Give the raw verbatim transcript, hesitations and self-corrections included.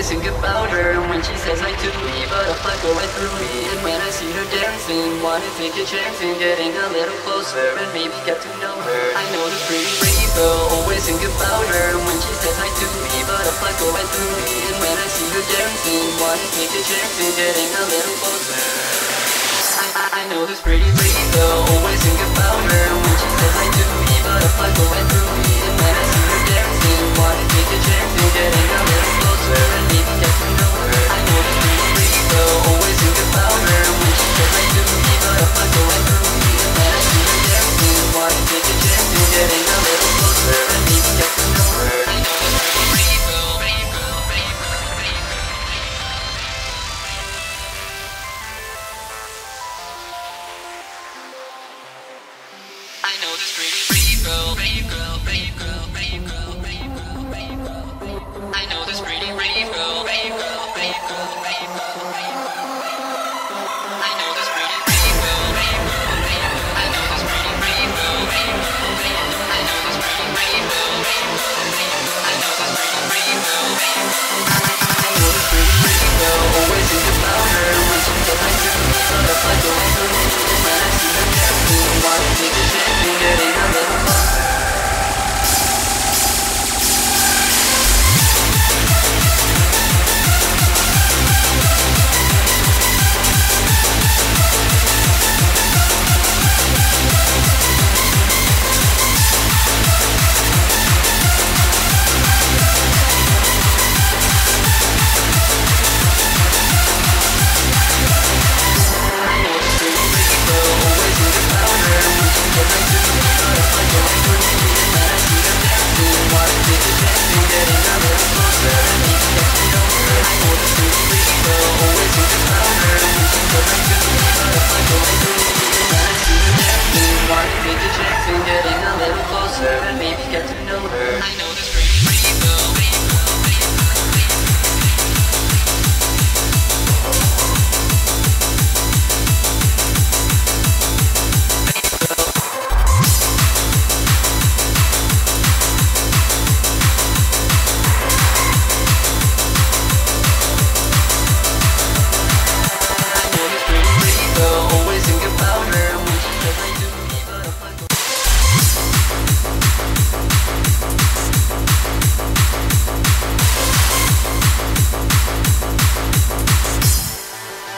always think about her. And when she says I to me, butterfly go right through me. And when I see her dancing, wanna take a chance in getting a little closer and maybe get to know her. I know this pretty pretty girl, always think about her. And when she says I to me, butterfly go right through me. And when I see her dancing, wanna take a chance in getting a little closer. I, I, I know this pretty pretty girl, always think about her. And when she says I to me, butterfly go right through me. And when I see her dancing, wanna take a chance in getting a little closer and maybe get to know her. I know this pretty pretty girl, always think about her. And when she says I to me, butterfly go right through me. And when I see her dancing, wanna take a chance in getting a little closer and maybe get to know her. I know this pretty pretty girl, pretty girl, pretty girl, pretty girl. I know this pretty pretty girl, pretty girl, pretty girl, pretty girl, pretty girl, pretty girl. I know this pretty pretty girl, pretty girl, pretty girl, pretty girl, pretty girl. I know this pretty pretty girl, pretty girl, pretty girl. I know this pretty pretty girl, pretty girl, pretty girl. I know this pretty pretty girl, pretty girl, pretty girl. I know this pretty pretty girl, pretty girl.